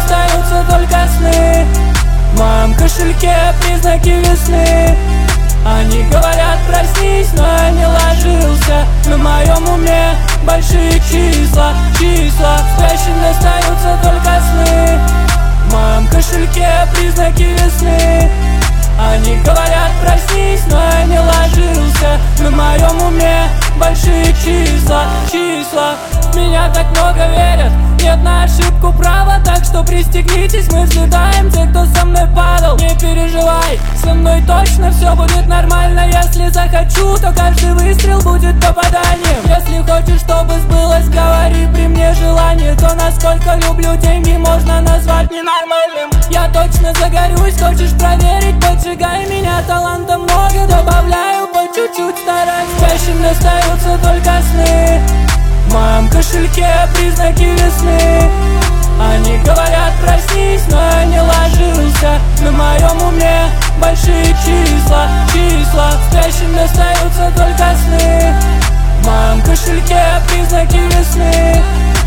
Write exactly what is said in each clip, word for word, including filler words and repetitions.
остаются только сны. В моем кошельке признаки весны. Они говорят проснись, но я не ложился. На моем уме большие числа, числа. Спящими остаются только сны. В моем кошельке признаки весны. Они говорят проснись, но я не ложился. На моем уме большие числа, числа. В меня так много верят, нет на ошибку права. Так что пристегнитесь, мы взлетаем, те, кто со мной падал. Не переживай, со мной точно все будет нормально. Если захочу, то каждый выстрел будет попаданием. Если хочешь, чтобы сбылось, говори при мне желание. То, насколько люблю деньги, можно назвать ненормальным. Я точно загорюсь, хочешь проверить, поджигай меня. Таланта много, добавляю по чуть-чуть, стараюсь. Спящими остаются только сны. В моем кошельке признаки весны. Они говорят проснись, но я не ложился. На моем уме большие числа, числа. Спящими остаются только сны. В моем кошельке признаки весны.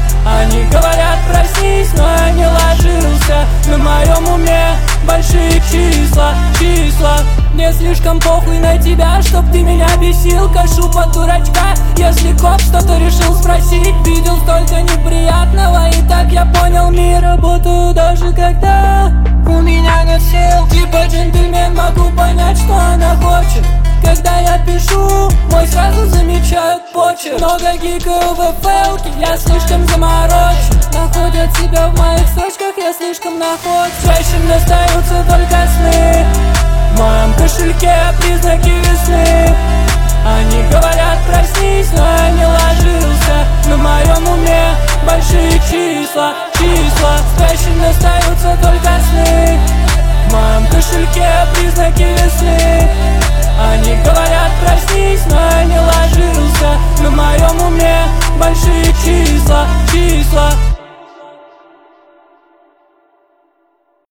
Они говорят проснись, но я не ложился. На моем уме большие числа, числа. Мне слишком похуй на тебя, чтоб ты меня бесил. Кашу под дурачка, если коп что-то решил спросить. Видел столько неприятного, и так я понял мир. Работаю даже когда у меня нет сил. Типа джентльмен, могу понять, что она хочет. Когда я пишу, мой сразу замечают почерк. Много гикаю в эф элке, я слишком заморочен. Находят себя в моих строчках, я слишком находчив. Спящим остаются только сны. В моем кошельке признаки весны. Они говорят проснись, но я не ложился. На моем уме большие числа, числа. Спящими остаются только сны. В моем кошельке признаки весны. Они говорят проснись, но я не ложился. На моем уме большие числа, числа.